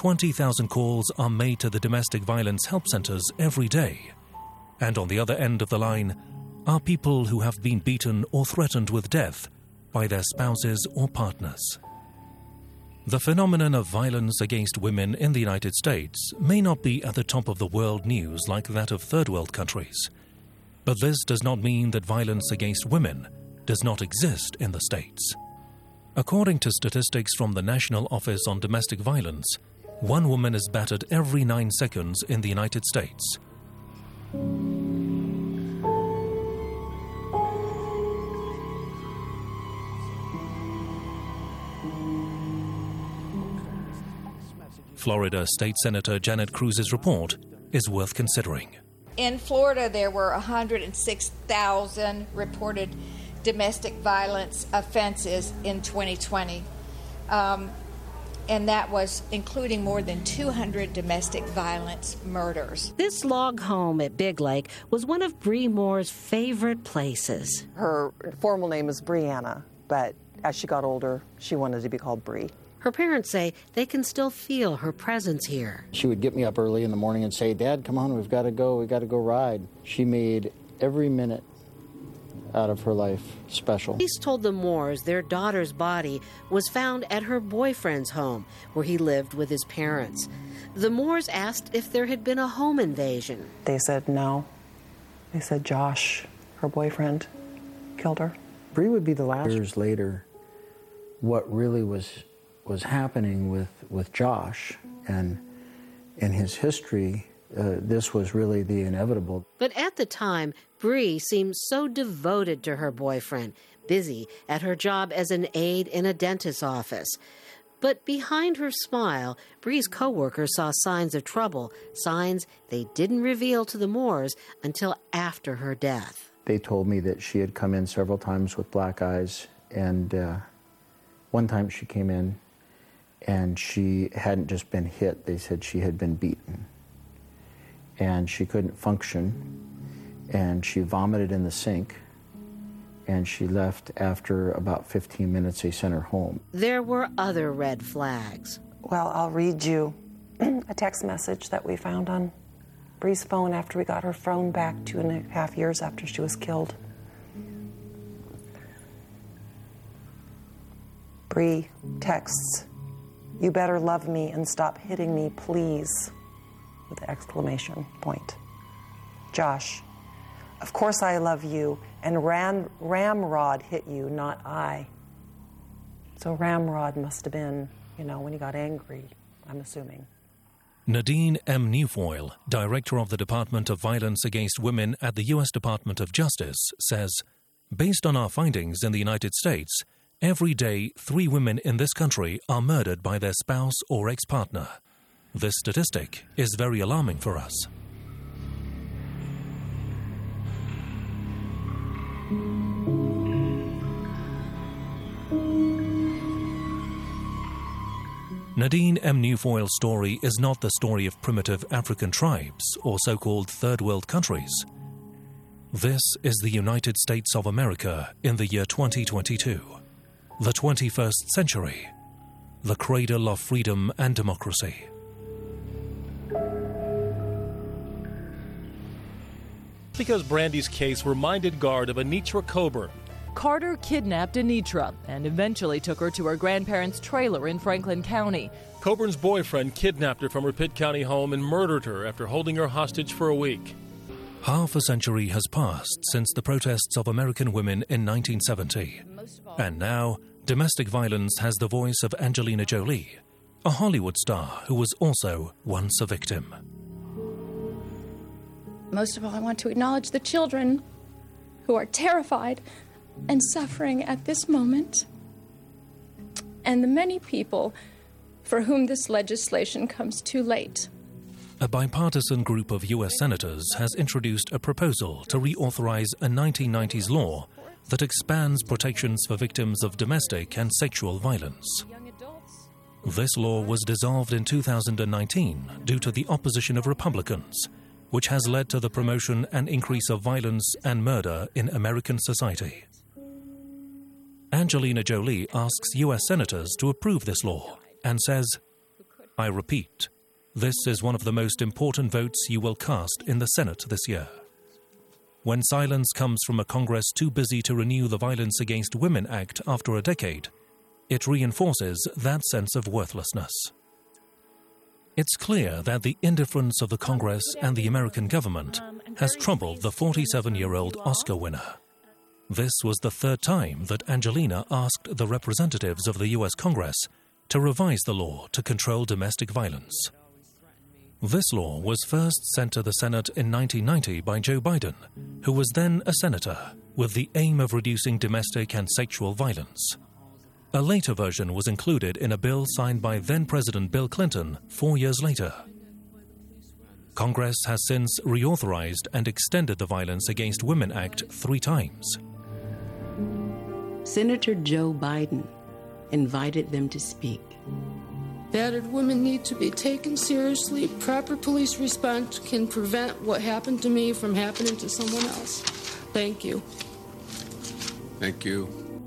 20,000 calls are made to the domestic violence help centers every day. And on the other end of the line are people who have been beaten or threatened with death by their spouses or partners. The phenomenon of violence against women in the United States may not be at the top of the world news like that of third world countries. But this does not mean that violence against women does not exist in the States. According to statistics from the National Office on Domestic Violence, one woman is battered every 9 seconds in the United States. Florida State Senator Janet Cruz's report is worth considering. In Florida, there were 106,000 reported domestic violence offenses in 2020. And that was including more than 200 domestic violence murders. This log home at Big Lake was one of Bree Moore's favorite places. Her formal name is Brianna, but as she got older, she wanted to be called Bree. Her parents say they can still feel her presence here. She would get me up early in the morning and say, "Dad, come on, we've got to go ride." She made every minute out of her life special. Police told the Moores their daughter's body was found at her boyfriend's home, where he lived with his parents. The Moores asked if there had been a home invasion. They said no. They said Josh, her boyfriend, killed her. Bree would be the last. Years later, what really was happening with Josh and in his history, this was really the inevitable. But at the time, Bree seemed so devoted to her boyfriend, busy at her job as an aide in a dentist's office. But behind her smile, Bree's coworkers saw signs of trouble, signs they didn't reveal to the Moores until after her death. They told me that she had come in several times with black eyes, and one time she came in and she hadn't just been hit, they said she had been beaten. And she couldn't function, and she vomited in the sink, and she left after about 15 minutes. They sent her home. There were other red flags. Well, I'll read you a text message that we found on Bree's phone after we got her phone back 2.5 years after she was killed. Bree texts, "You better love me and stop hitting me, please," with the exclamation point. Josh, "Of course I love you, and Ramrod hit you, not I." So Ramrod must have been, when he got angry, I'm assuming. Nadine M. Newfoyle, Director of the Department of Violence Against Women at the U.S. Department of Justice, says, based on our findings in the United States, every day 3 women in this country are murdered by their spouse or ex-partner. This statistic is very alarming for us. Nadine M. Newfoyle's story is not the story of primitive African tribes or so-called third world countries. This is the United States of America in the year 2022, the 21st century, the cradle of freedom and democracy. Because Brandy's case reminded Guard of Anitra Coburn. Carter kidnapped Anitra and eventually took her to her grandparents' trailer in Franklin County. Coburn's boyfriend kidnapped her from her Pitt County home and murdered her after holding her hostage for a week. Half a century has passed since the protests of American women in 1970. And now, domestic violence has the voice of Angelina Jolie, a Hollywood star who was also once a victim. Most of all, I want to acknowledge the children who are terrified and suffering at this moment, and the many people for whom this legislation comes too late. A bipartisan group of U.S. senators has introduced a proposal to reauthorize a 1990s law that expands protections for victims of domestic and sexual violence. This law was dissolved in 2019 due to the opposition of Republicans, which has led to the promotion and increase of violence and murder in American society. Angelina Jolie asks U.S. senators to approve this law and says, I repeat, this is one of the most important votes you will cast in the Senate this year. When silence comes from a Congress too busy to renew the Violence Against Women Act after a decade, it reinforces that sense of worthlessness. It's clear that the indifference of the Congress and the American government has troubled the 47-year-old Oscar winner. This was the third time that Angelina asked the representatives of the U.S. Congress to revise the law to control domestic violence. This law was first sent to the Senate in 1990 by Joe Biden, who was then a senator, with the aim of reducing domestic and sexual violence. A later version was included in a bill signed by then-President Bill Clinton 4 years later. Congress has since reauthorized and extended the Violence Against Women Act 3 times. Senator Joe Biden invited them to speak. Battered women need to be taken seriously. Proper police response can prevent what happened to me from happening to someone else. Thank you. Thank you.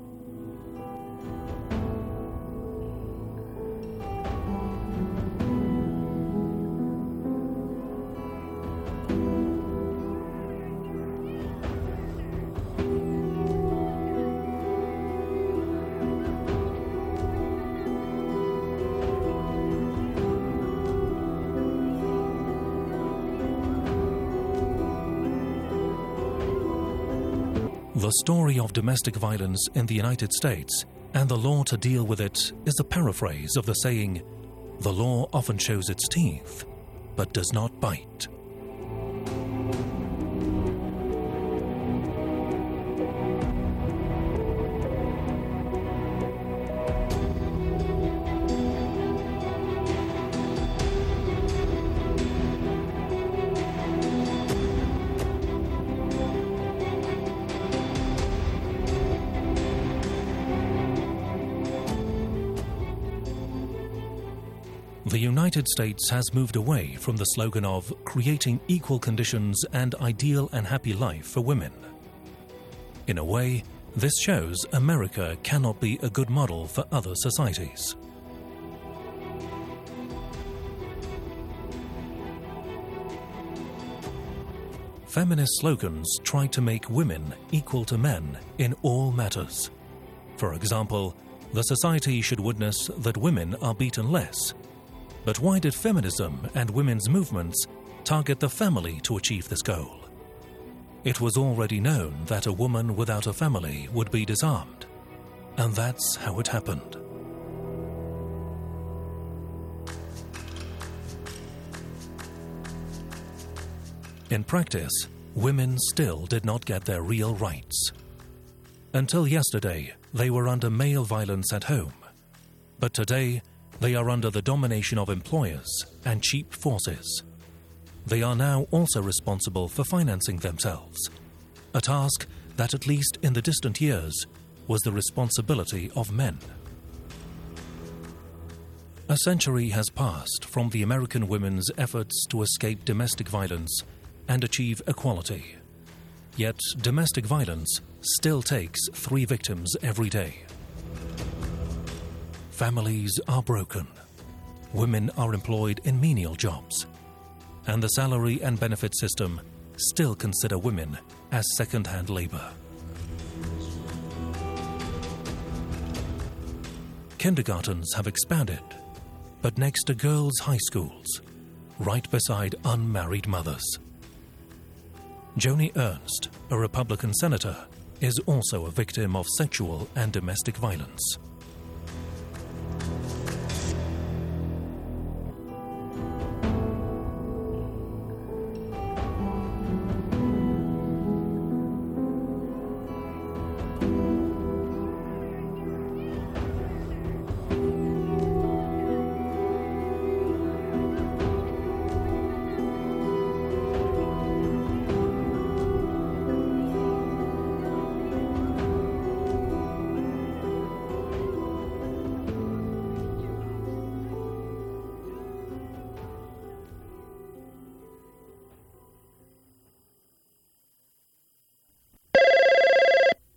The story of domestic violence in the United States and the law to deal with it is a paraphrase of the saying, "The law often shows its teeth, but does not bite." The United States has moved away from the slogan of creating equal conditions and ideal and happy life for women. In a way, this shows America cannot be a good model for other societies. Feminist slogans try to make women equal to men in all matters. For example, the society should witness that women are beaten less. But why did feminism and women's movements target the family to achieve this goal? It was already known that a woman without a family would be disarmed. And that's how it happened. In practice, women still did not get their real rights. Until yesterday, they were under male violence at home. But today, they are under the domination of employers and cheap forces. They are now also responsible for financing themselves, a task that, at least in the distant years, was the responsibility of men. A century has passed from the American women's efforts to escape domestic violence and achieve equality. Yet domestic violence still takes 3 victims every day. Families are broken. Women are employed in menial jobs. And the salary and benefit system still consider women as second-hand labor. Kindergartens have expanded, but next to girls' high schools, right beside unmarried mothers. Joni Ernst, a Republican senator, is also a victim of sexual and domestic violence.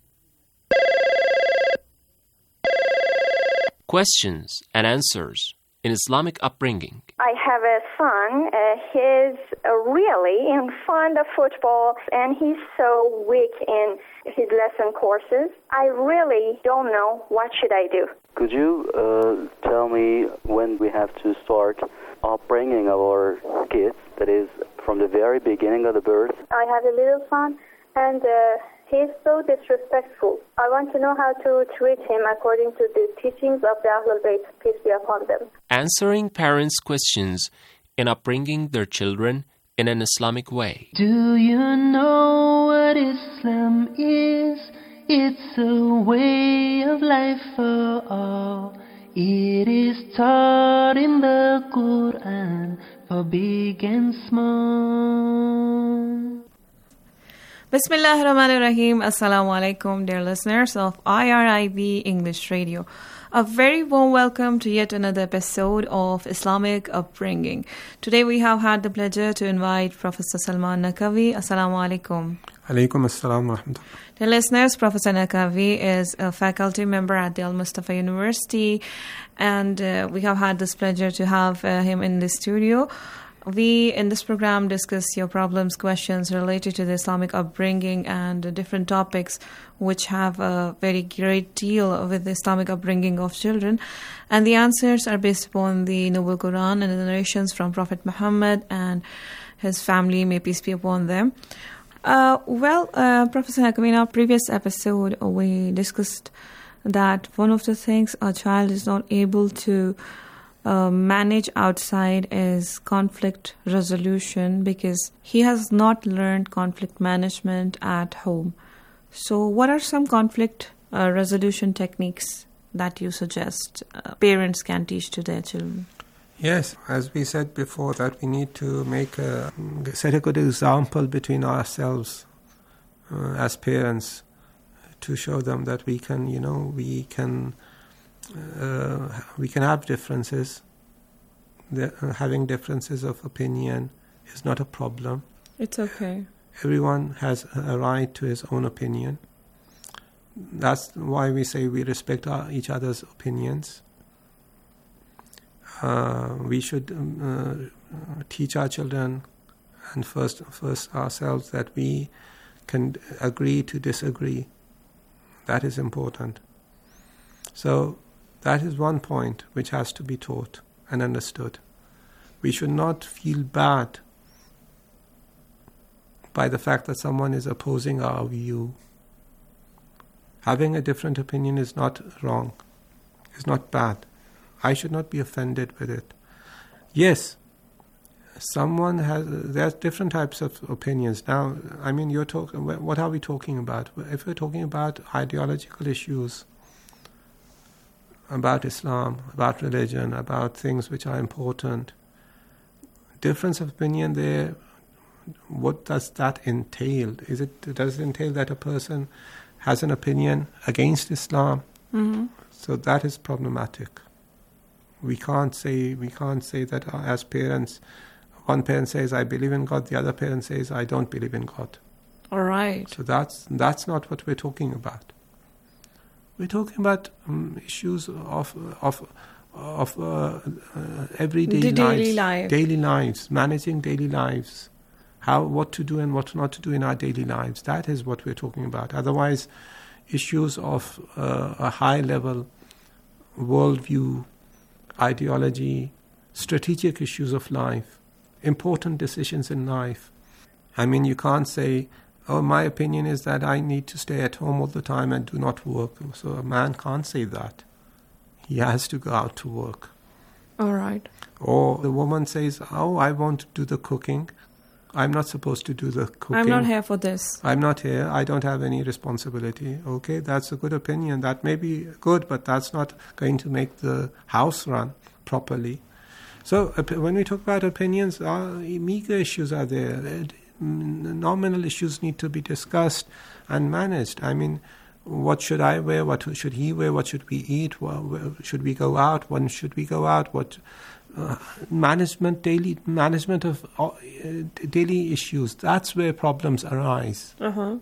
Questions and answers. in Islamic upbringing. I have a son. He's really fond of football, and he's so weak in his lesson courses. I really don't know what should I do. Could you tell me when we have to start upbringing our kids, that is, from the very beginning of the birth? I have a little son, and he's so disrespectful. I want to know how to treat him according to the teachings of the Ahlul Bayt, peace be upon them. Answering parents' questions in upbringing their children in an Islamic way. Do you know what Islam is? It's a way of life for all. It is taught in the Quran for big and small. Bismillah ar-Rahman ar-Rahim. Assalamu alaikum, dear listeners of IRIB English Radio. A very warm welcome to yet another episode of Islamic Upbringing. Today we have had the pleasure to invite Professor Salman Naqvi. Assalamu alaikum. Alaikum assalam wa rahmatullah. Dear listeners, Professor Naqvi is a faculty member at the Al-Mustafa University, and we have had this pleasure to have him in the studio. We, in this program, discuss your problems, questions related to the Islamic upbringing and different topics which have a very great deal with the Islamic upbringing of children. And the answers are based upon the Noble Quran and the narrations from Prophet Muhammad and his family, may peace be upon them. Professor Naqvi, in our previous episode, we discussed that one of the things a child is not able to manage outside is conflict resolution because he has not learned conflict management at home. So what are some conflict resolution techniques that you suggest parents can teach to their children? Yes, as we said before, that we need to set a good example between ourselves as parents to show them that we can have differences. Having differences of opinion is not a problem. It's okay. Everyone has a right to his own opinion. That's why we say we respect each other's opinions. We should teach our children and first ourselves that we can agree to disagree. That is important. So that is one point which has to be taught and understood. We should not feel bad by the fact that someone is opposing our view. Having a different opinion is not wrong, is not bad. I should not be offended with it. Yes, there's different types of opinions. Now, I mean, what are we talking about? If we're talking about ideological issues, about Islam, about religion, about things which are important, difference of opinion there, what does that entail? Does it entail that a person has an opinion against Islam? Mm-hmm. So that is problematic. We can't say that as parents, one parent says, I believe in God, the other parent says, I don't believe in God. All right. So that's not what we're talking about. We're talking about issues of everyday daily lives, managing daily lives, what to do and what not to do in our daily lives. That is what we're talking about. Otherwise, issues of a high-level worldview, ideology, strategic issues of life, important decisions in life. I mean, you can't say, oh, my opinion is that I need to stay at home all the time and do not work. So a man can't say that. He has to go out to work. All right. Or the woman says, oh, I want to do the cooking. I'm not supposed to do the cooking. I'm not here for this. I'm not here. I don't have any responsibility. Okay, that's a good opinion. That may be good, but that's not going to make the house run properly. So when we talk about opinions, meager issues are there. Nominal issues need to be discussed and managed. I mean, what should I wear? What should he wear? What should we eat? Should we go out? When should we go out? What management of daily issues? That's where problems arise. Uh-huh.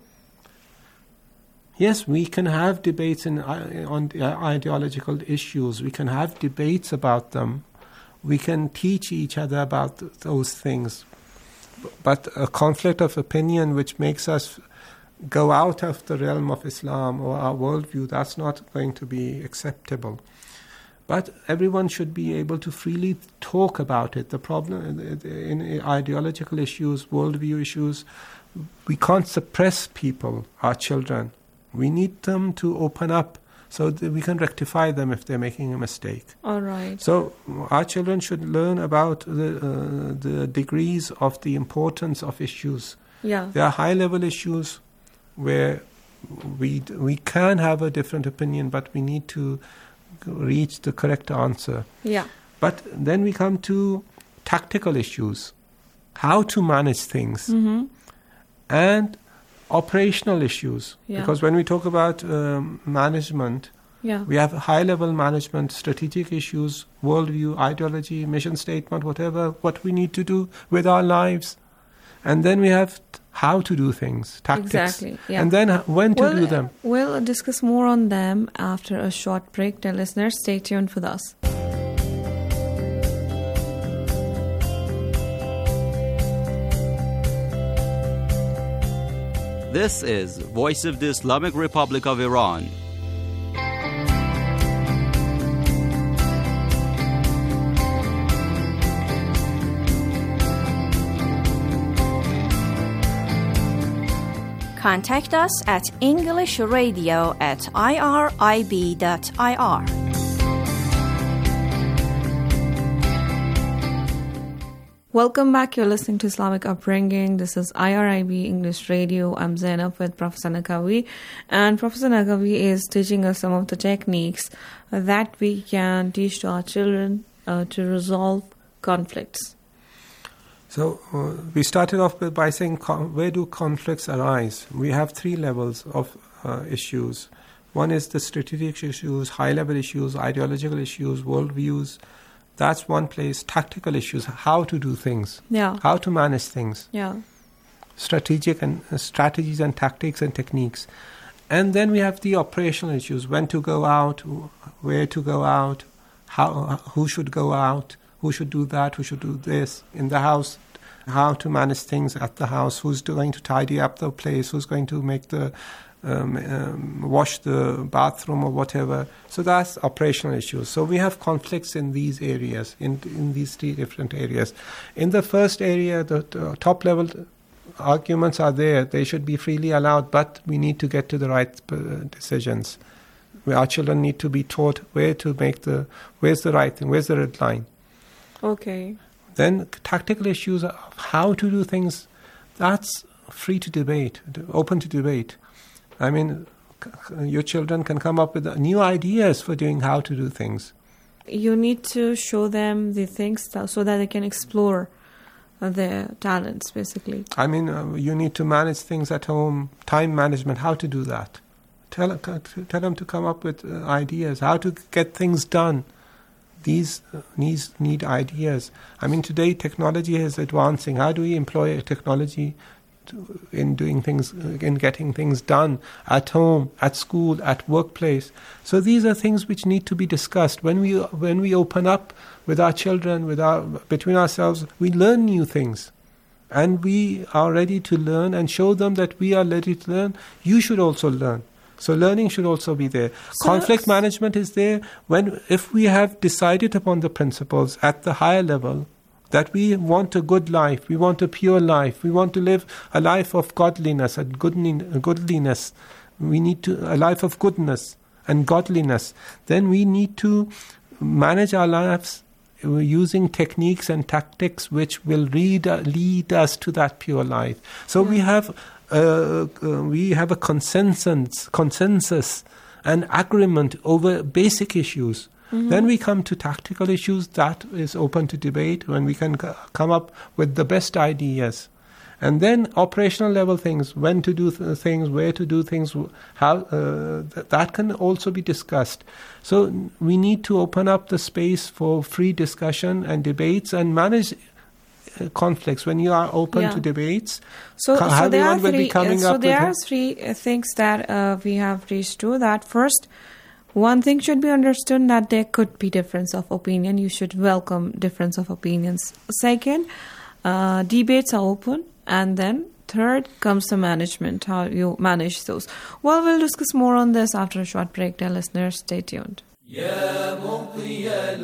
Yes, we can have debates on ideological issues. We can have debates about them, we can teach each other about those things. But a conflict of opinion which makes us go out of the realm of Islam or our worldview, that's not going to be acceptable. But everyone should be able to freely talk about it. The problem in ideological issues, worldview issues, we can't suppress people, our children. We need them to open up so that we can rectify them if they're making a mistake. All right. So our children should learn about the degrees of the importance of issues. Yeah. There are high-level issues where we can have a different opinion, but we need to reach the correct answer. Yeah. But then we come to tactical issues, how to manage things, and operational issues. Yeah. Because when we talk about management, we have high-level management, strategic issues, worldview, ideology, mission statement, whatever, what we need to do with our lives. And then we have how to do things, tactics. Exactly. Yeah. And then when to do them. We'll discuss more on them after a short break. Dear listeners, stay tuned with us. This is Voice of the Islamic Republic of Iran. Contact us at englishradio@irib.ir. Welcome back. You're listening to Islamic Upbringing. This is IRIB English Radio. I'm Zainab with Professor Naqvi. And Professor Naqvi is teaching us some of the techniques that we can teach to our children to resolve conflicts. So we started off by saying, where do conflicts arise? We have three levels of issues. One is the strategic issues, high-level issues, ideological issues, worldviews. That's one place. Tactical issues, how to do things, how to manage things. Strategic and strategies and tactics and techniques. And then we have the operational issues, when to go out, where to go out, who should go out, who should do that, who should do this in the house, how to manage things at the house, who's going to tidy up the place, who's going to make the wash the bathroom or whatever. So that's operational issues. So we have conflicts in these areas, in these three different areas. In the first area, the top level arguments are there. They should be freely allowed, but we need to get to the right decisions. Our children need to be taught where's the right thing, where's the red line. Okay. Then tactical issues of how to do things, that's free to debate, open to debate. I mean, your children can come up with new ideas for doing how to do things. You need to show them the things so that they can explore their talents, basically. I mean, you need to manage things at home, time management, how to do that. Tell them to come up with ideas, how to get things done. These need ideas. I mean, today technology is advancing. How do we employ technology in doing things, in getting things done at home, at school, at workplace? So these are things which need to be discussed. When we open up with our children, between ourselves, we learn new things. And we are ready to learn and show them that we are ready to learn. You should also learn. So learning should also be there. Conflict management is there if we have decided upon the principles at the higher level that we want a good life, we want a pure life, we want to live a life of godliness and goodliness. We need a life of goodness and godliness. Then we need to manage our lives using techniques and tactics which will lead us to that pure life. So we have a consensus and agreement over basic issues. Mm-hmm. Then we come to tactical issues. That is open to debate when we can come up with the best ideas. And then operational level things, when to do things, where to do things, how that can also be discussed. So we need to open up the space for free discussion and debates and manage conflicts. When you are open to debates, everyone will be coming up with... So there are three things that we have reached to. That first, One thing should be understood, that there could be difference of opinion. You should welcome difference of opinions. Second, debates are open. And then third comes the management, how you manage those. Well, we'll discuss more on this after a short break. Dear listeners, stay tuned. يا مطي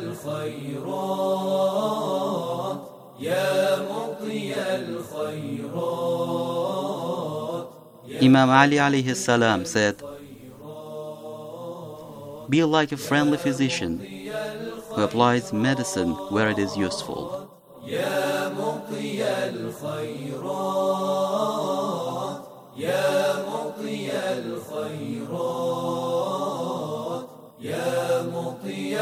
الخيرات يا مطي الخيرات. Imam Ali alayhi salam said, "Be like a friendly physician who applies medicine where it is useful." يا مطي الخيرات يا مطي الخيرات يا مطي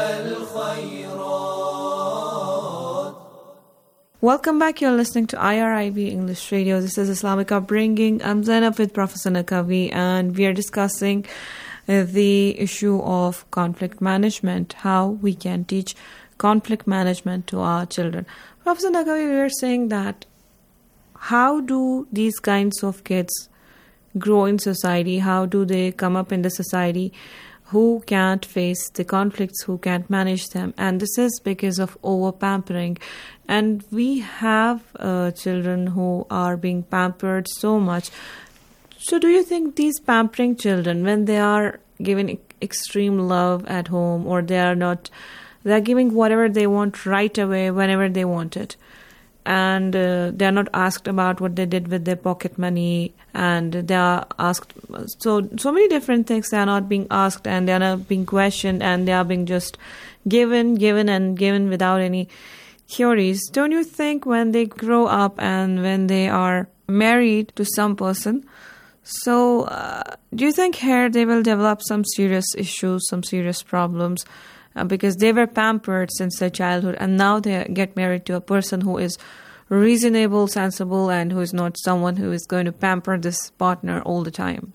الخيرات. Welcome back. You're listening to IRIB English Radio. This is Islamic Upbringing. I'm Zainab with Professor Naqvi, and we are discussing the issue of conflict management, how we can teach conflict management to our children. Professor Naqvi, we were saying that how do these kinds of kids grow in society? How do they come up in the society who can't face the conflicts, who can't manage them? And this is because of over-pampering. And we have children who are being pampered so much. So do you think these pampering children, when they are given extreme love at home, or they're giving whatever they want right away, whenever they want it, and they're not asked about what they did with their pocket money, and they are asked so many different things. They are not being asked, and they are not being questioned, and they are being just given without any queries. Don't you think when they grow up and when they are married to some person, so do you think here they will develop some serious issues, some serious problems? Because they were pampered since their childhood, and now they get married to a person who is reasonable, sensible, and who is not someone who is going to pamper this partner all the time.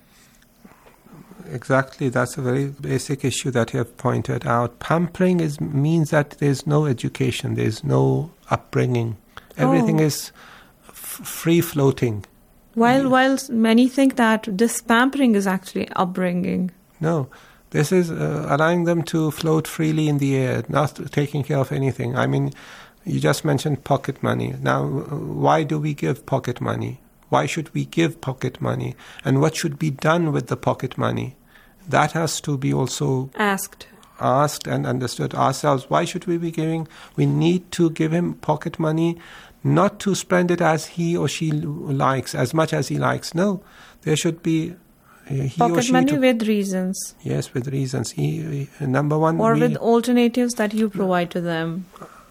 Exactly, that's a very basic issue that you have pointed out. Pampering means that there's no education, there's no upbringing. Everything is free-floating. While many think that this pampering is actually upbringing. No. This is allowing them to float freely in the air, not taking care of anything. I mean, you just mentioned pocket money. Now, why do we give pocket money? Why should we give pocket money? And what should be done with the pocket money? That has to be also asked and understood ourselves. Why should we be giving? We need to give him pocket money, not to spend it as he or she likes, as much as he likes. No, there should be pocket money with reasons. Yes, with reasons. Number one. Or with alternatives that you provide to them.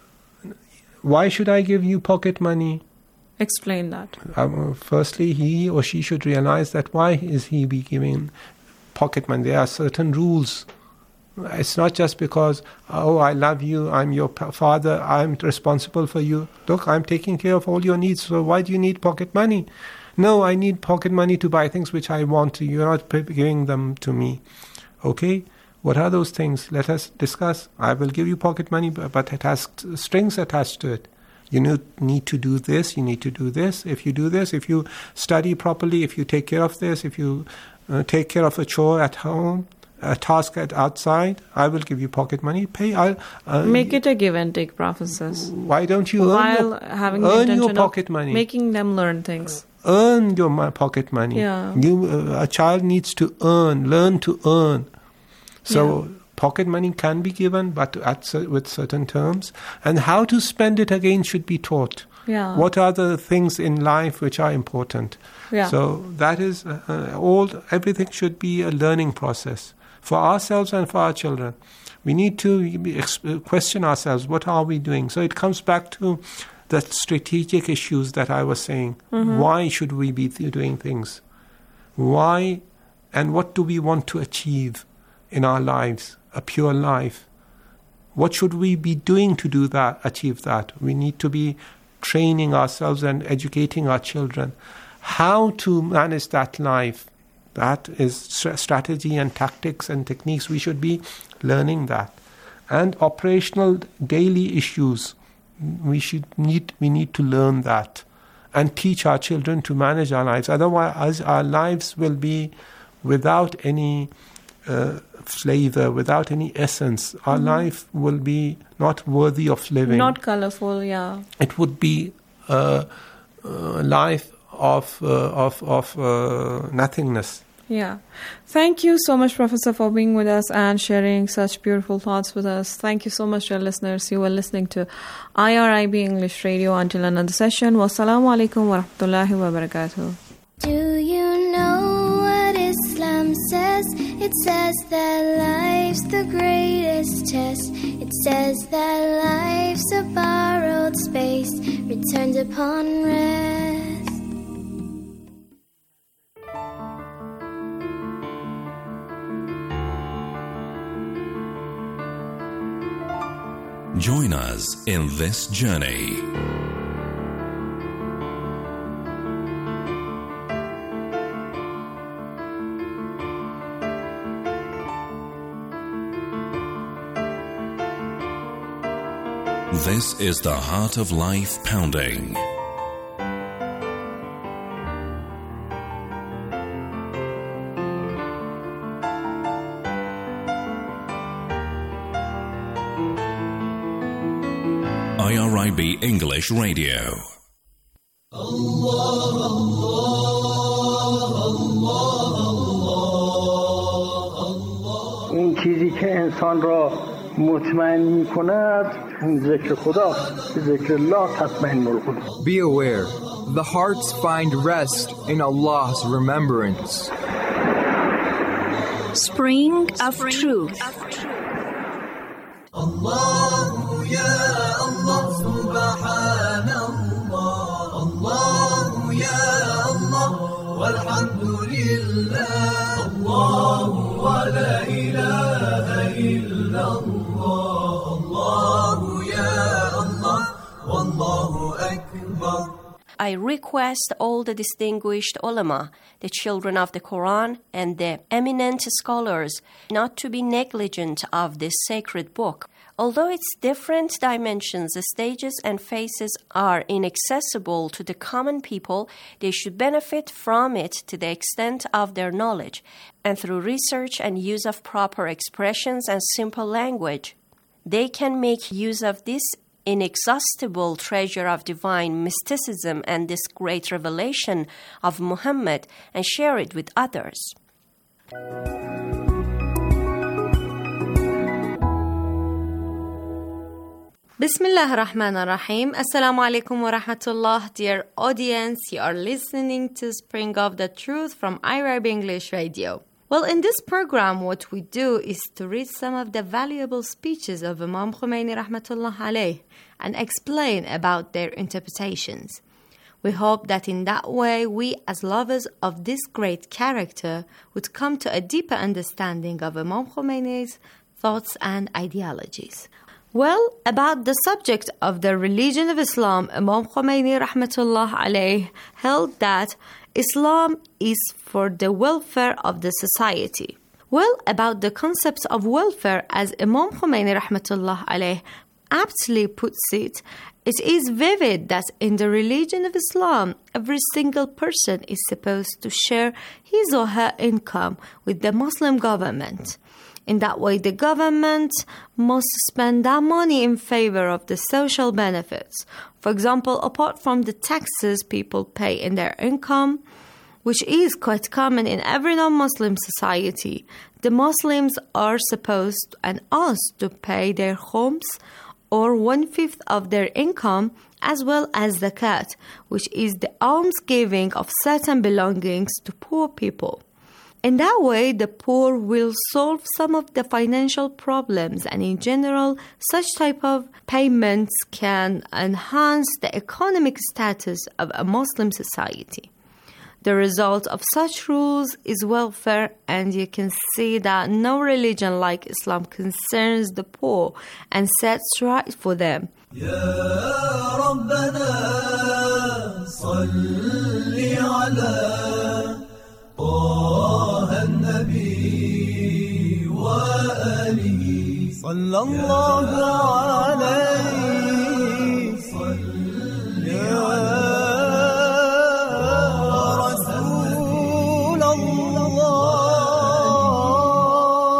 Why should I give you pocket money? Explain that. Firstly, he or she should realize that why is he be giving pocket money? There are certain rules. It's not just because, I love you, I'm your father, I'm responsible for you. Look, I'm taking care of all your needs, so why do you need pocket money? No, I need pocket money to buy things which I want to. You're not giving them to me. Okay? What are those things? Let us discuss. I will give you pocket money, but it has strings attached to it. You need to do this, you need to do this. If you do this, if you study properly, if you take care of this, if you take care of a chore at home, a task outside, I will give you pocket money. Make it a give and take process. Why don't you earn your pocket money? Making them learn things. Earn your pocket money. Yeah. A child needs to learn to earn. So pocket money can be given, but with certain terms. And how to spend it again should be taught. Yeah. What are the things in life which are important? Yeah. So that is everything should be a learning process for ourselves and for our children. We need to question ourselves, what are we doing? So it comes back to the strategic issues that I was saying. Mm-hmm. Why should we be doing things? Why and what do we want to achieve in our lives? A pure life. What should we be doing to do that, achieve that? We need to be training ourselves and educating our children how to manage that life. That is strategy and tactics and techniques. We should be learning that. And operational daily issues. We need to learn that and teach our children to manage our lives. Otherwise, our lives will be without any flavor, without any essence, our life will be not worthy of living. Not colorful, yeah. It would be a life of nothingness. Yeah. Thank you so much, Professor, for being with us and sharing such beautiful thoughts with us. Thank you so much, dear listeners. You were listening to IRIB English Radio. Until another session, wassalamu alaikum wa rahmatullahi wa barakatuh. Do you know what Islam says? It says that life's the greatest test. It says that life's a borrowed space, returned upon rest. Join us in this journey. This is the Heart of Life Pounding. IRIB English Radio. اون چیزی که انسان را مطمئن می کند ذکر خدا، ذکر الله تطمئن القلوب. Be aware, the hearts find rest in Allah's remembrance. Spring of Truth. الله يا الله سبحان الله الله يا الله والحمد لله الله ولا إله إلا الله الله يا الله والله أكبر. I request all the distinguished ulama, the children of the Quran, and the eminent scholars not to be negligent of this sacred book. Although its different dimensions, stages, and phases are inaccessible to the common people, they should benefit from it to the extent of their knowledge, and through research and use of proper expressions and simple language, they can make use of this inexhaustible treasure of divine mysticism and this great revelation of Muhammad and share it with others. Bismillah ar-Rahman ar-Rahim. Assalamu alaikum wa rahmatullah. Dear audience, you are listening to Spring of the Truth from IRIB English Radio. Well, in this program, what we do is to read some of the valuable speeches of Imam Khomeini rahmatullah alayh and explain about their interpretations. We hope that in that way, we as lovers of this great character would come to a deeper understanding of Imam Khomeini's thoughts and ideologies. Well, about the subject of the religion of Islam, Imam Khomeini rahmatullah alayh held that Islam is for the welfare of the society. Well, about the concept of welfare, as Imam Khomeini rahmatullah alayh aptly puts it, it is vivid that in the religion of Islam, every single person is supposed to share his or her income with the Muslim government. In that way, the government must spend that money in favor of the social benefits. For example, apart from the taxes people pay in their income, which is quite common in every non-Muslim society, the Muslims are supposed and asked to pay their khums, or 1/5 of their income, as well as zakat, which is the almsgiving of certain belongings to poor people. In that way, the poor will solve some of the financial problems, and in general, such type of payments can enhance the economic status of a Muslim society. The result of such rules is welfare, and you can see that no religion like Islam concerns the poor and sets right for them. يا ربنا صل على طه النبي وآله صلى الله عليه صل يا رسول الله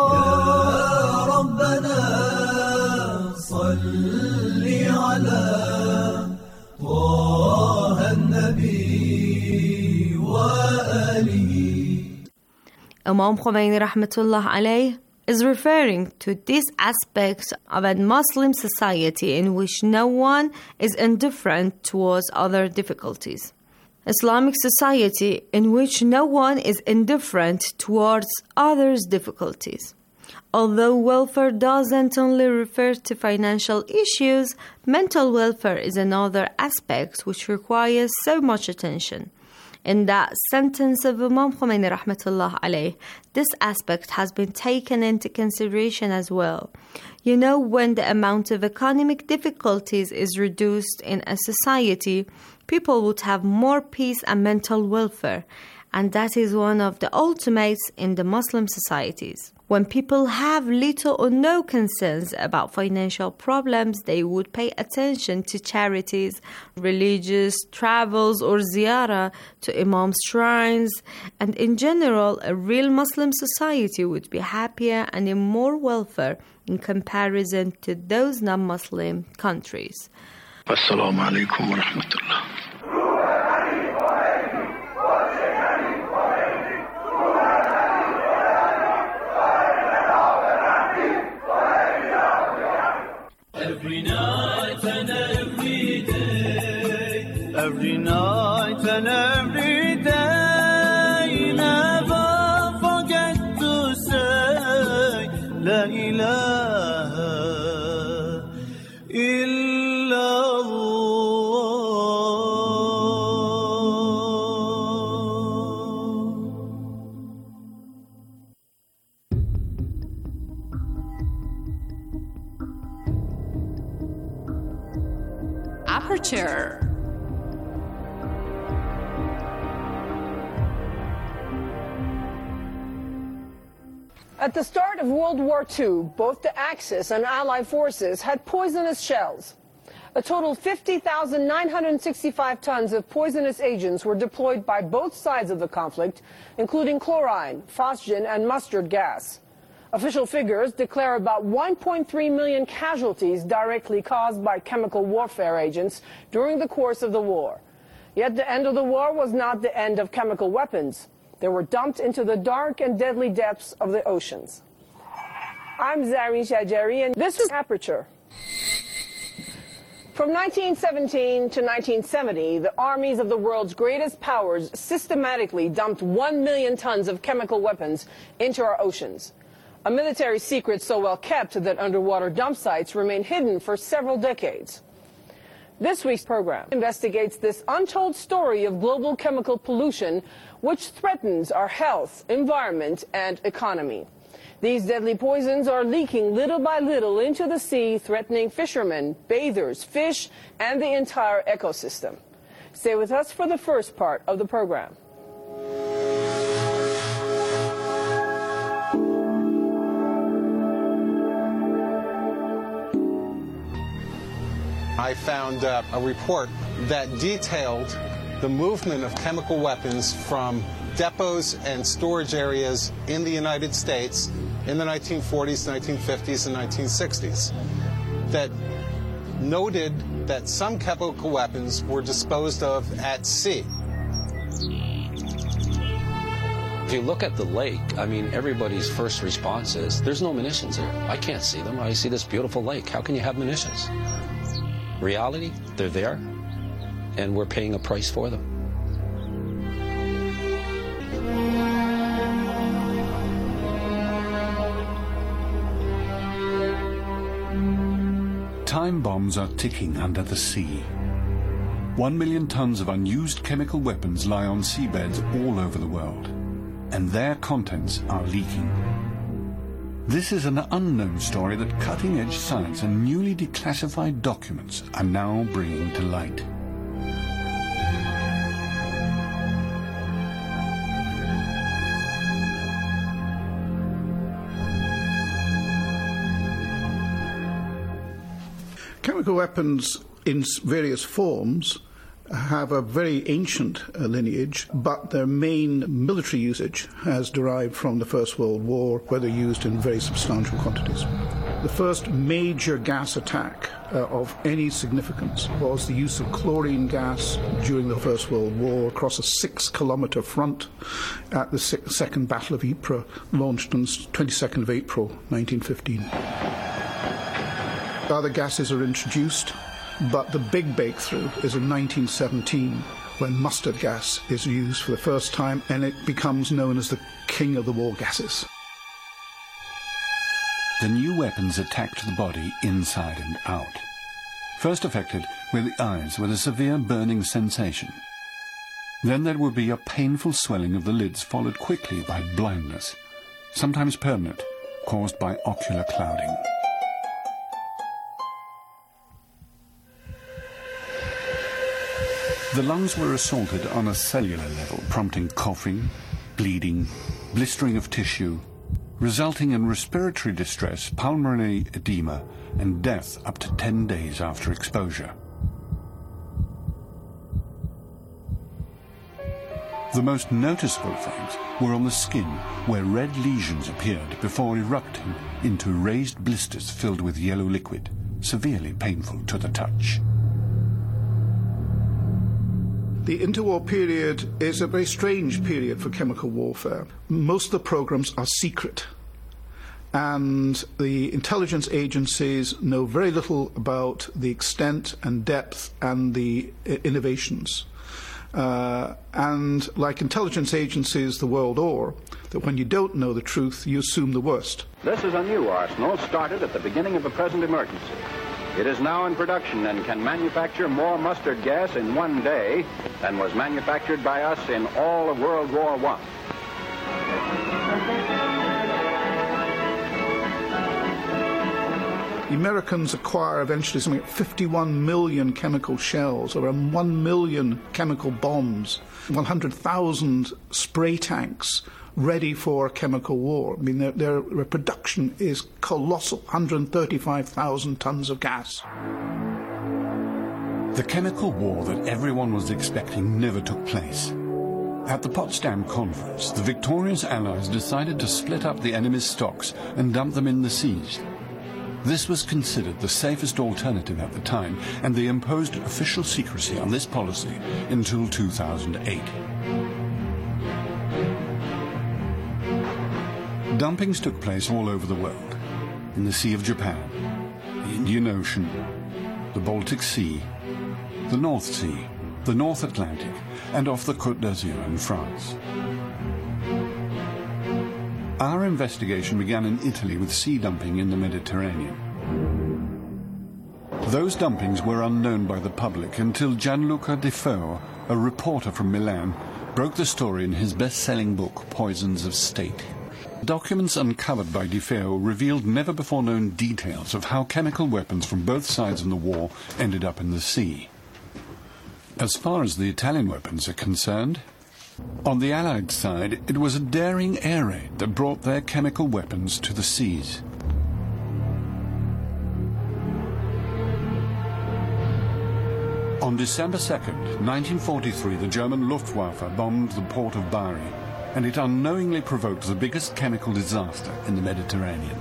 Imam Khomeini rahmatullah alayh is referring to this aspect of a Muslim society in which no one is indifferent towards other difficulties. Islamic society in which no one is indifferent towards others' difficulties. Although welfare doesn't only refer to financial issues, mental welfare is another aspect which requires so much attention. In that sentence of Imam Khomeini rahmatullah alayh, this aspect has been taken into consideration as well. You know, when the amount of economic difficulties is reduced in a society, people would have more peace and mental welfare, and that is one of the ultimates in the Muslim societies. When people have little or no concerns about financial problems, they would pay attention to charities, religious travels or ziyarah to Imam's shrines, and in general, a real Muslim society would be happier and in more welfare in comparison to those non-Muslim countries. Assalamu alaikum wa rahmatullah. Every night and every day, every night and every day, never forget to say La ilaha illallah. Aperture. At the start of World War II, both the Axis and Allied forces had poisonous shells. A total 50,965 tons of poisonous agents were deployed by both sides of the conflict, including chlorine, phosgen, and mustard gas. Official figures declare about 1.3 million casualties directly caused by chemical warfare agents during the course of the war. Yet the end of the war was not the end of chemical weapons. They were dumped into the dark and deadly depths of the oceans. I'm Zareen Shajari, and this is Aperture. From 1917 to 1970, the armies of the world's greatest powers systematically dumped 1 million tons of chemical weapons into our oceans. A military secret so well kept that underwater dump sites remain hidden for several decades. This week's program investigates this untold story of global chemical pollution which threatens our health, environment, and economy. These deadly poisons are leaking little by little into the sea, threatening fishermen, bathers, fish, and the entire ecosystem. Stay with us for the first part of the program. I found a report that detailed the movement of chemical weapons from depots and storage areas in the United States in the 1940s, 1950s, and 1960s that noted that some chemical weapons were disposed of at sea. If you look at the lake, I mean, everybody's first response is, there's no munitions here. I can't see them. I see this beautiful lake. How can you have munitions? Reality, they're there, and we're paying a price for them. Time bombs are ticking under the sea. 1 million tons of unused chemical weapons lie on seabeds all over the world, and their contents are leaking. This is an unknown story that cutting-edge science and newly declassified documents are now bringing to light. Chemical weapons in various forms have a very ancient lineage, but their main military usage has derived from the First World War, where they're used in very substantial quantities. The first major gas attack of any significance was the use of chlorine gas during the First World War across a 6-kilometre front at the Second Battle of Ypres, launched on 22nd of April 1915. Other gases are introduced, but the big breakthrough is in 1917, when mustard gas is used for the first time, and it becomes known as the king of the war gases. The new weapons attacked the body inside and out. First affected were the eyes with a severe burning sensation. Then there would be a painful swelling of the lids, followed quickly by blindness, sometimes permanent, caused by ocular clouding. The lungs were assaulted on a cellular level, prompting coughing, bleeding, blistering of tissue, resulting in respiratory distress, pulmonary edema, and death up to 10 days after exposure. The most noticeable things were on the skin, where red lesions appeared before erupting into raised blisters filled with yellow liquid, severely painful to the touch. The interwar period is a very strange period for chemical warfare. Most of the programs are secret, and the intelligence agencies know very little about the extent and depth and the innovations. And like intelligence agencies the world over, that when you don't know the truth, you assume the worst. This is a new arsenal started at the beginning of the present emergency. It is now in production and can manufacture more mustard gas in one day than was manufactured by us in all of World War I. The Americans acquire eventually something like 51 million chemical shells, around 1 million chemical bombs, 100,000 spray tanks ready for a chemical war. I mean, their production is colossal, 135,000 tons of gas. The chemical war that everyone was expecting never took place. At the Potsdam Conference, the victorious Allies decided to split up the enemy's stocks and dump them in the seas. This was considered the safest alternative at the time, and they imposed official secrecy on this policy until 2008. Dumpings took place all over the world, in the Sea of Japan, the Indian Ocean, the Baltic Sea, the North Sea, the North Atlantic, and off the Côte d'Azur in France. Our investigation began in Italy with sea dumping in the Mediterranean. Those dumpings were unknown by the public until Gianluca Defoe, a reporter from Milan, broke the story in his best-selling book, Poisons of State. Documents uncovered by Defoe revealed never-before-known details of how chemical weapons from both sides in the war ended up in the sea. As far as the Italian weapons are concerned, on the Allied side, it was a daring air raid that brought their chemical weapons to the seas. On December 2nd, 1943, the German Luftwaffe bombed the port of Bari, and it unknowingly provoked the biggest chemical disaster in the Mediterranean.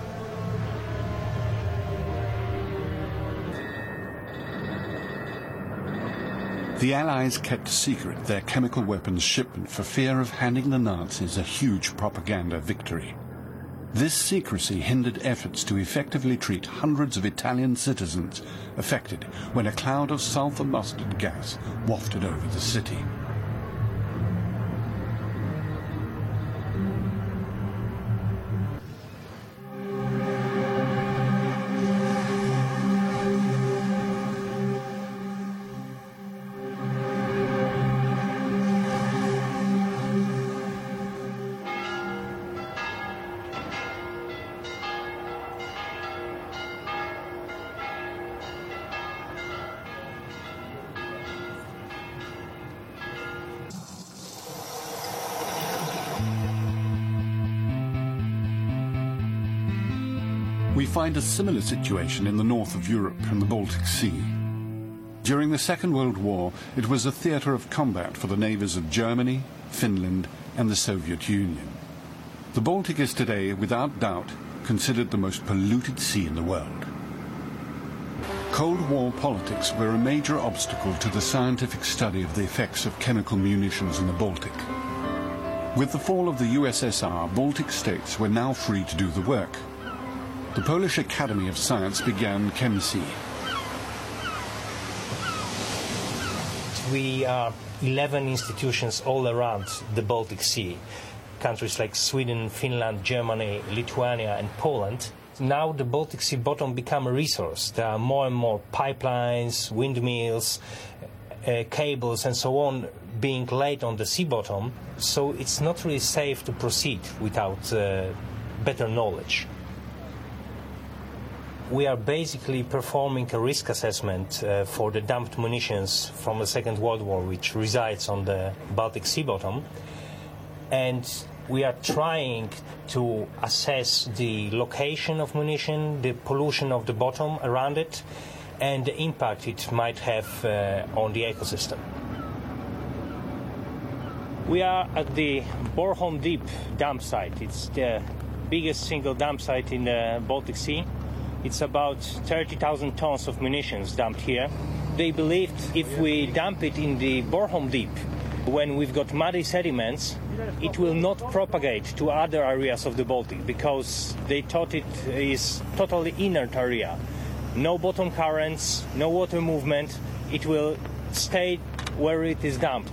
The Allies kept secret their chemical weapons shipment for fear of handing the Nazis a huge propaganda victory. This secrecy hindered efforts to effectively treat hundreds of Italian citizens affected when a cloud of sulfur mustard gas wafted over the city. We find a similar situation in the north of Europe and the Baltic Sea. During the Second World War, it was a theatre of combat for the navies of Germany, Finland, and the Soviet Union. The Baltic is today, without doubt, considered the most polluted sea in the world. Cold War politics were a major obstacle to the scientific study of the effects of chemical munitions in the Baltic. With the fall of the USSR, Baltic states were now free to do the work. The Polish Academy of Science began ChemSea. We are 11 institutions all around the Baltic Sea. Countries like Sweden, Finland, Germany, Lithuania and Poland. Now the Baltic Sea bottom become a resource. There are more and more pipelines, windmills, cables and so on being laid on the sea bottom, so it's not really safe to proceed without better knowledge. We are basically performing a risk assessment for the dumped munitions from the Second World War, which resides on the Baltic Sea bottom, and we are trying to assess the location of munition, the pollution of the bottom around it, and the impact it might have on the ecosystem. We are at the Bornholm Deep dump site. It's the biggest single dump site in the Baltic Sea. It's about 30,000 tons of munitions dumped here. They believed if we dump it in the Bornholm Deep, when we've got muddy sediments, it will not propagate to other areas of the Baltic because they thought it is totally inert area. No bottom currents, no water movement. It will stay where it is dumped.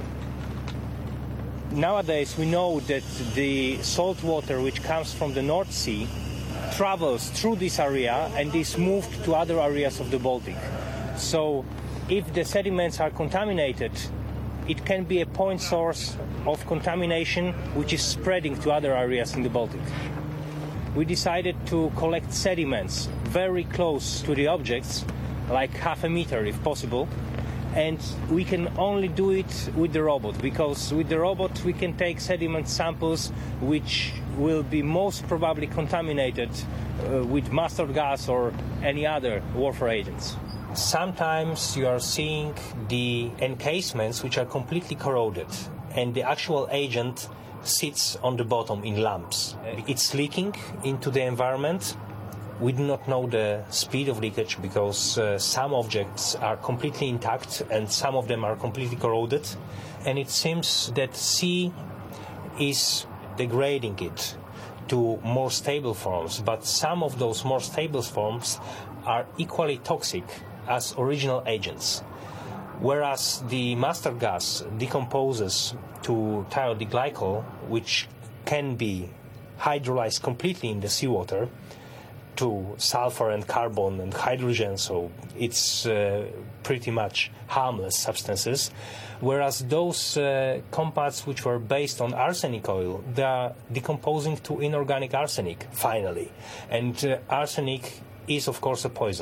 Nowadays we know that the salt water which comes from the North Sea travels through this area and is moved to other areas of the Baltic. So if the sediments are contaminated, it can be a point source of contamination which is spreading to other areas in the Baltic. We decided to collect sediments very close to the objects, like half a meter if possible, and we can only do it with the robot, because with the robot we can take sediment samples which will be most probably contaminated with mustard gas or any other warfare agents. Sometimes you are seeing the encasements which are completely corroded and the actual agent sits on the bottom in lumps. It's leaking into the environment. We do not know the speed of leakage because some objects are completely intact and some of them are completely corroded. And it seems that sea is degrading it to more stable forms, but some of those more stable forms are equally toxic as original agents. Whereas the mustard gas decomposes to thiodeglycol, which can be hydrolyzed completely in the seawater to sulfur and carbon and hydrogen, so it's pretty much harmless substances. Whereas those compounds which were based on arsenic oil, they are decomposing to inorganic arsenic, finally. And arsenic is, of course, a poison.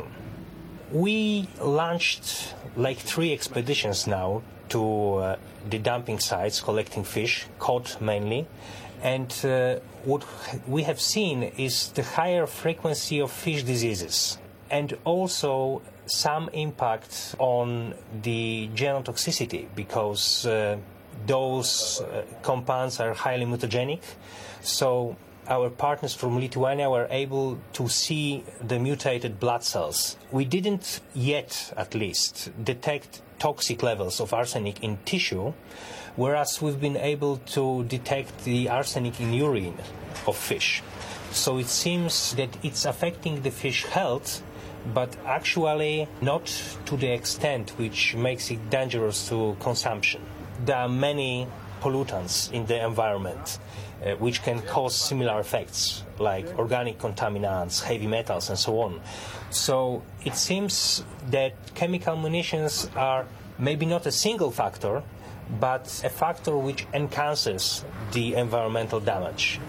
We launched like 3 expeditions now to the dumping sites, collecting fish, caught mainly. And what we have seen is the higher frequency of fish diseases and also some impact on the genotoxicity because those compounds are highly mutagenic. So our partners from Lithuania were able to see the mutated blood cells. We didn't yet, at least, detect toxic levels of arsenic in tissue, whereas we've been able to detect the arsenic in urine of fish. So it seems that it's affecting the fish health, but actually not to the extent which makes it dangerous to consumption. There are many pollutants in the environment which can cause similar effects, like organic contaminants, heavy metals, and so on. So it seems that chemical munitions are maybe not a single factor, but a factor which enhances the environmental damage.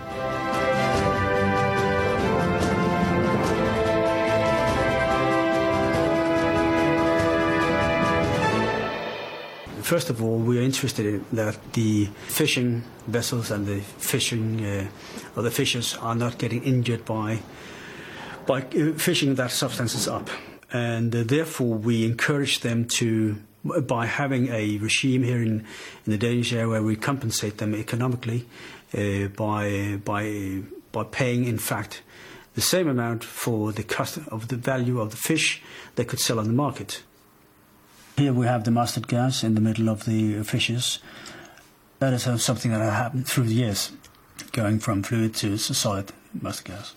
First of all, we are interested in that the fishing vessels and the fishing or the fishers are not getting injured by fishing that substances up, and therefore we encourage them to, by having a regime here in the Danish area where we compensate them economically by by paying, in fact, the same amount for the cost of the value of the fish they could sell on the market. Here we have the mustard gas in the middle of the fishes. That is something that has happened through the years, going from fluid to solid mustard gas.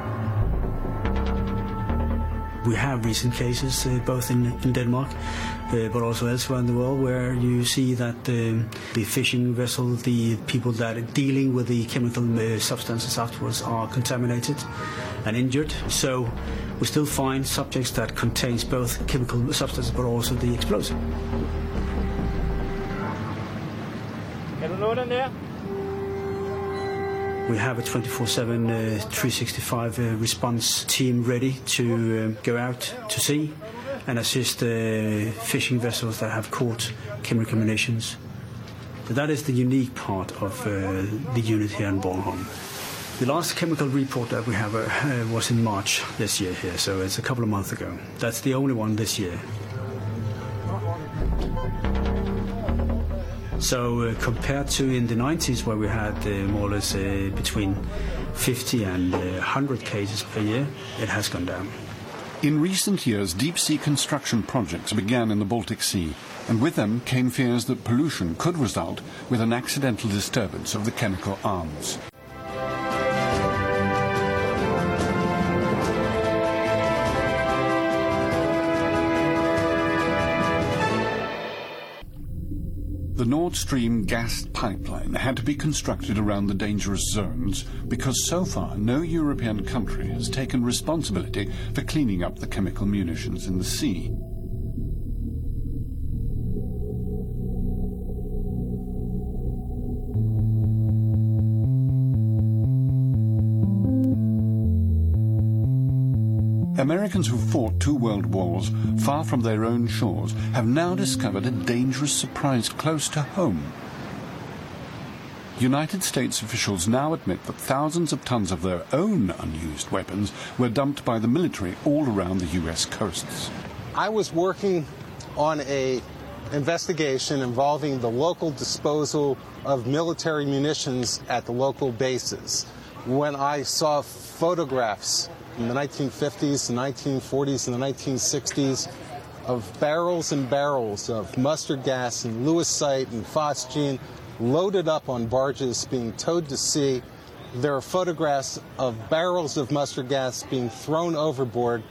We have recent cases, both in Denmark, but also elsewhere in the world, where you see that the fishing vessel, the people that are dealing with the chemical substances afterwards are contaminated and injured. So we still find subjects that contains both chemical substances but also the explosive. We have a 24/7, 365 response team ready to go out to sea and assist fishing vessels that have caught chemical munitions. So that is the unique part of the unit here in Bornholm. The last chemical report that we have was in March this year here, so it's a couple of months ago. That's the only one this year. So compared to in the 90s, where we had more or less between 50 and 100 cases per year, it has gone down. In recent years, deep-sea construction projects began in the Baltic Sea, and with them came fears that pollution could result with an accidental disturbance of the chemical arms. The Nord Stream gas pipeline had to be constructed around the dangerous zones because so far no European country has taken responsibility for cleaning up the chemical munitions in the sea. Americans who fought 2 world wars far from their own shores have now discovered a dangerous surprise close to home. United States officials now admit that thousands of tons of their own unused weapons were dumped by the military all around the U.S. coasts. I was working on an investigation involving the local disposal of military munitions at the local bases when I saw photographs in the 1950s, the 1940s, and the 1960s of barrels and barrels of mustard gas and lewisite and phosgene loaded up on barges being towed to sea. There are photographs of barrels of mustard gas being thrown overboard.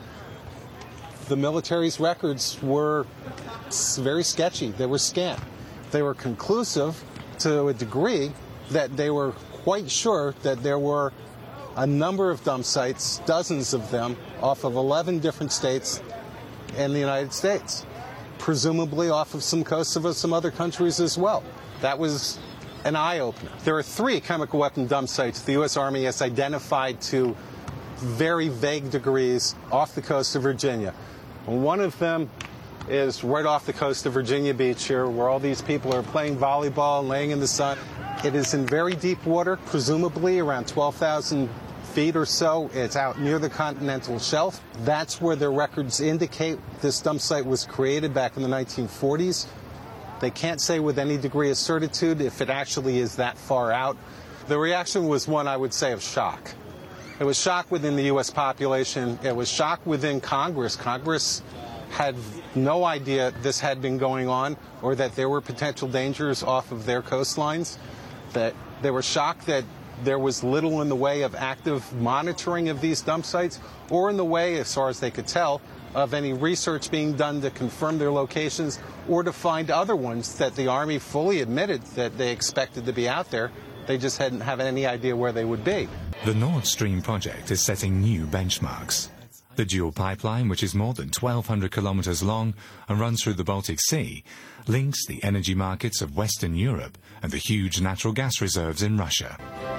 The military's records were very sketchy. They were scant. They were conclusive to a degree that they were quite sure that there were a number of dump sites, dozens of them, off of 11 different states in the United States, presumably off of some coasts of some other countries as well. That was an eye-opener. There are 3 chemical weapon dump sites the U.S. Army has identified to very vague degrees off the coast of Virginia. One of them is right off the coast of Virginia Beach here, where all these people are playing volleyball and laying in the sun. It is in very deep water, presumably around 12,000 feet or so. It's out near the continental shelf. That's where their records indicate this dump site was created back in the 1940s. They can't say with any degree of certitude if it actually is that far out. The reaction was one, I would say, of shock. It was shock within the U.S. population. It was shock within Congress. Congress had no idea this had been going on or that there were potential dangers off of their coastlines. That they were shocked that there was little in the way of active monitoring of these dump sites or in the way, as far as they could tell, of any research being done to confirm their locations or to find other ones that the Army fully admitted that they expected to be out there. They just hadn't have any idea where they would be. The Nord Stream project is setting new benchmarks. The dual pipeline, which is more than 1,200 kilometers long and runs through the Baltic Sea, links the energy markets of Western Europe and the huge natural gas reserves in Russia.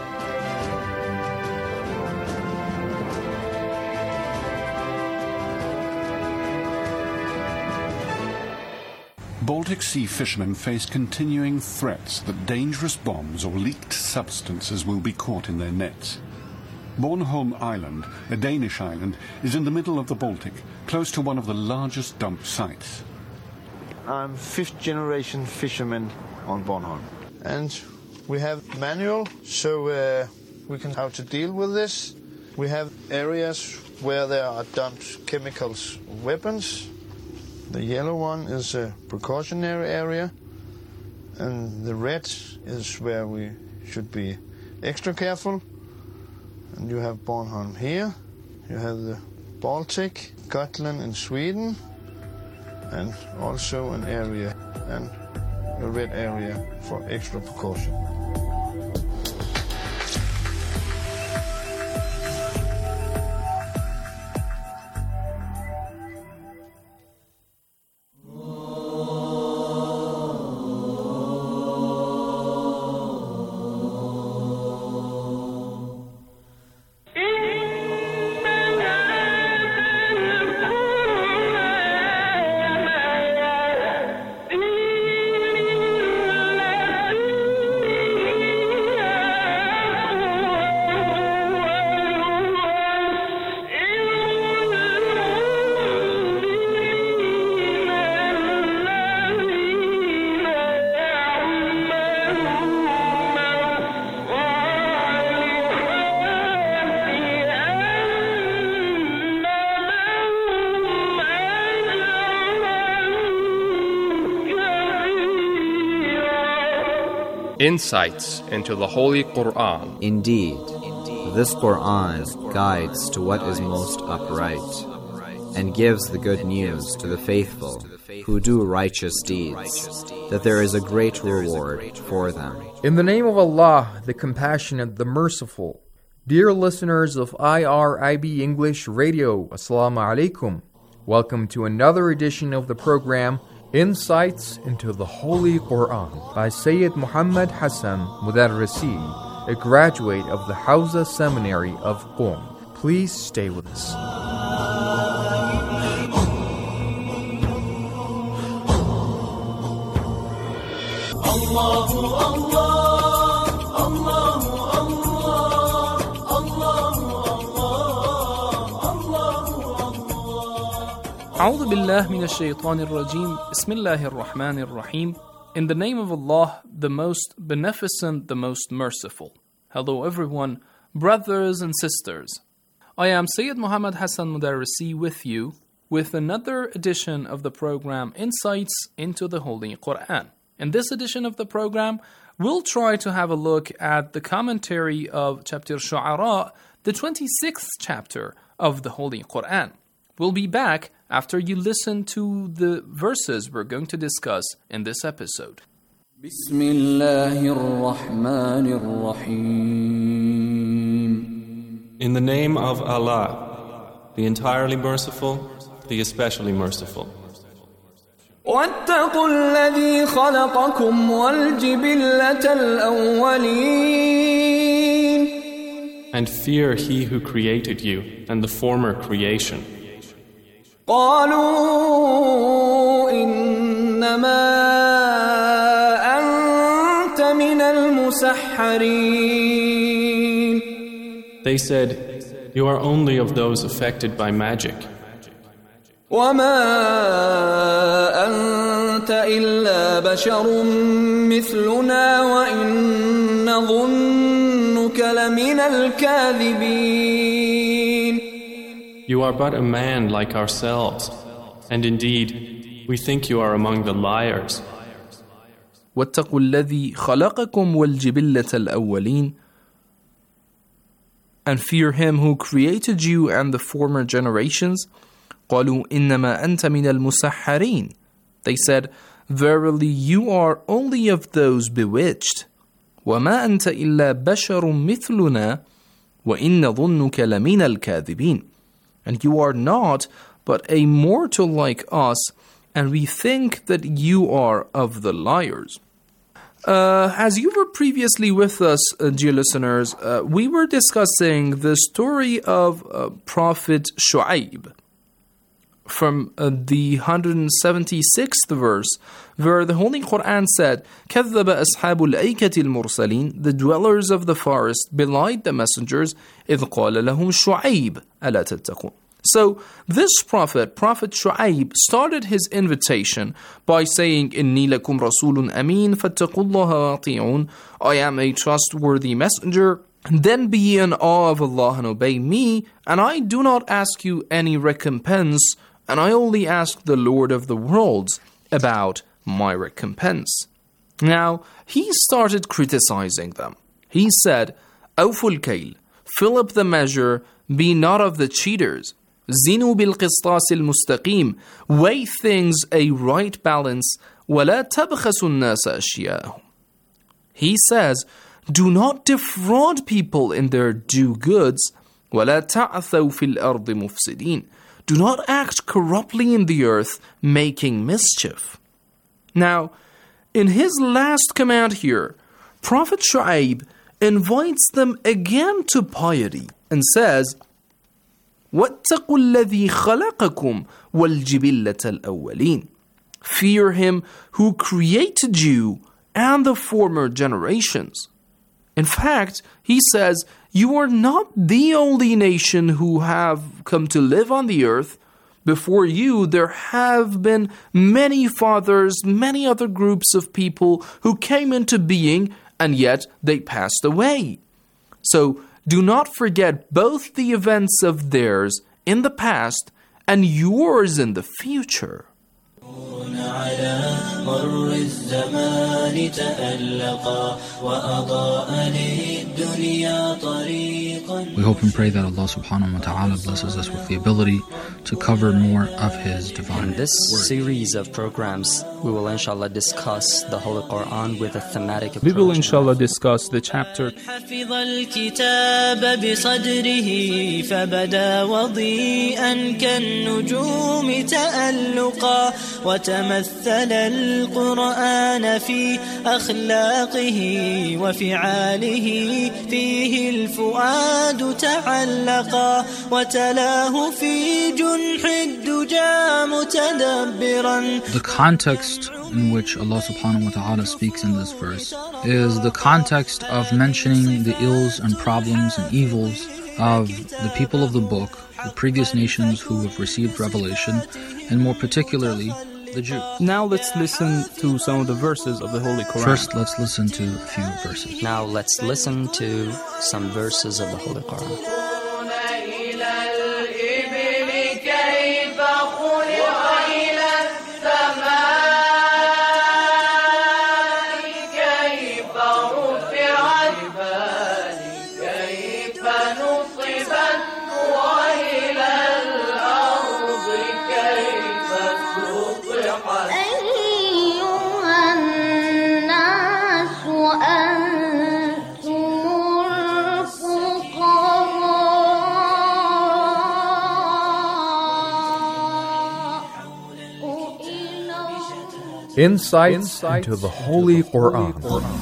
Baltic Sea fishermen face continuing threats that dangerous bombs or leaked substances will be caught in their nets. Bornholm Island, a Danish island, is in the middle of the Baltic, close to one of the largest dump sites. I'm 5th generation fisherman on Bornholm. And we have manual, so we can how to deal with this. We have areas where there are dumped chemicals, weapons. The yellow one is a precautionary area, and the red is where we should be extra careful. And you have Bornholm here, you have the Baltic, Gotland in Sweden, and also an area, and a red area for extra precaution. Insights into the Holy Quran. Indeed, this Quran guides to what is most upright and gives the good news to the faithful who do righteous deeds, that there is a great reward for them. In the name of Allah, the Compassionate, the Merciful. Dear listeners of IRIB English Radio, Assalamu alaikum. Welcome to another edition of the program Insights into the Holy Quran by Sayyid Muhammad Hassan Mudarrisi, a graduate of the Hawza Seminary of Qom. Please stay with us. Allahu Allah, Allahu Allah, Allahu Allah. A'udhu billah minash shaitanir rajim. Bismillahir rahmanir rahim. In the name of Allah, the most beneficent, the most merciful. Hello everyone, brothers and sisters. I am Sayyid Muhammad Hassan Mudarrisi with you with another edition of the program Insights into the Holy Quran. In this edition of the program, we'll try to have a look at the commentary of chapter Shu'ara, the 26th chapter of the Holy Quran. We'll be back after you listen to the verses we're going to discuss in this episode. In the name of Allah, the entirely merciful, the especially merciful. واتقوا الذي خلقكم والجبلة الأولين. And fear he who created you and the former creation. قالوا إنما أنت من المسحرين. They said, you are only of those affected by magic. وما أنت إلا بشر مثلنا وإن نظنك لمن الكاذبين. You are but a man like ourselves, and indeed, we think you are among the liars. واتقوا الذي خلقكم والجبلة الأولين. And fear him who created you and the former generations. قالوا إنما أنت من المسحرين. They said, verily you are only of those bewitched. وما أنت إلا بشر مثلنا وإن ظنك لمن الكاذبين. And you are not but a mortal like us, and we think that you are of the liars. As you were previously with us, dear listeners, we were discussing the story of Prophet Shu'aib from the 176th verse, where the Holy Quran said, كَذَّبَ أَصْحَابُ الْأَيْكَةِ الْمُرْسَلِينَ. The dwellers of the forest belied the messengers, إِذْ قَالَ لَهُمْ شُعَيْبٌ أَلَا تَتَّقُونَ. So this Prophet Shu'aib, started his invitation by saying, إِنِّي لَكُمْ رَسُولٌ أَمِينٌ فَاتَّقُوا اللَّهَ وَأَطِيعُونَ. I am a trustworthy messenger, Then be in awe of Allah and obey me, and I do not ask you any recompense, and I only ask the Lord of the worlds about my recompense. Now, he started criticizing them. He said, Awful Kail, fill up the measure, be not of the cheaters. Zinu bil qistas al mustaqim, weigh things a right balance, ولا تبخسوا الناس أشياءهم. He says, do not defraud people in their due goods, ولا تعثوا في الأرض مفسدين. Do not act corruptly in the earth, making mischief. Now, in his last command here, Prophet Shu'aib invites them again to piety and says, وَاتَّقُوا الَّذِي خَلَقَكُمْ وَالْجِبِلَّةَ الْأَوَّلِينَ. Fear him who created you and the former generations. In fact, he says, you are not the only nation who have come to live on the earth. Before you, there have been many fathers, many other groups of people who came into being, and yet they passed away. So, do not forget both the events of theirs in the past and yours in the future. We hope and pray that Allah subhanahu wa ta'ala blesses us with the ability to cover more of His divine In this word. series of programs, we will inshallah discuss the Holy Quran with a thematic approach. We will inshallah discuss the chapter حفظ الكتاب بصدره فبدا وضيئا كالنجوم تألقا وتمثل القرآن في أخلاقه وفعاله فيه الفؤاد تعلقا وتلاه في جنح الدجى متدبرا. The context in which Allah subhanahu wa ta'ala speaks in this verse is the context of mentioning the ills and problems and evils of the people of the book, the previous nations who have received revelation, and more particularly the Jews. Now let's listen to some of the verses of the Holy Quran. First, let's listen to a few verses. Now let's listen to some verses of the Holy Quran. Insights into the Holy Quran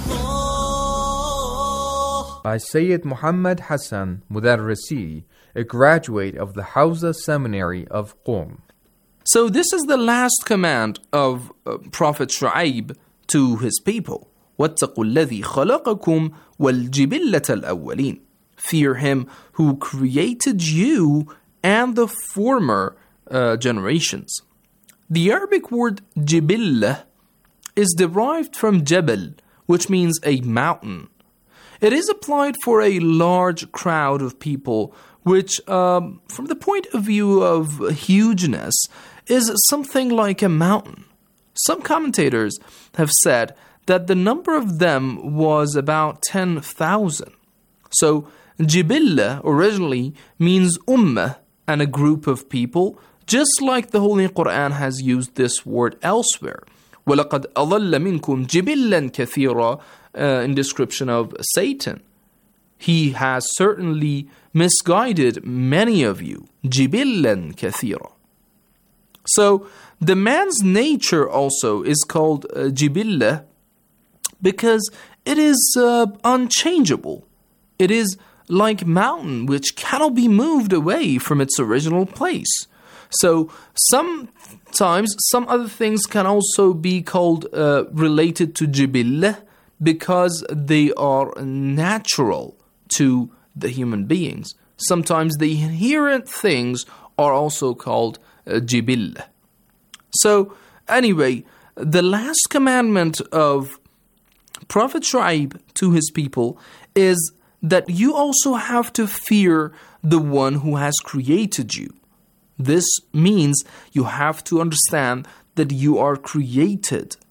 by Sayyid Muhammad Hassan Mudarrisi, a graduate of the Hawza Seminary of Qom. So this is the last command of Prophet Shu'aib to his people. وَاتَّقُوا الَّذِي خَلَقَكُمْ وَالْجِبِلَّةَ الْأَوَّلِينَ. Fear him who created you and the former generations. The Arabic word jibillah is derived from jabal, which means a mountain. It is applied for a large crowd of people, which, from the point of view of hugeness, is something like a mountain. Some commentators have said that the number of them was about 10,000. So, jibillah originally means ummah and a group of people, just like the Holy Quran has used this word elsewhere. وَلَقَدْ أَضَلَّ مِنْكُمْ جِبِلًّا كَثِيرًا in description of Satan. He has certainly misguided many of you. جِبِلًّا كَثِيرًا. So, the man's nature also is called jibillah because it is unchangeable. It is like mountain which cannot be moved away from its original place. So sometimes some other things can also be called related to jibillah because they are natural to the human beings. Sometimes the inherent things are also called jibillah. So anyway, the last commandment of Prophet Shu'aib to his people is that you also have to fear the one who has created you. This means you have to understand that you are created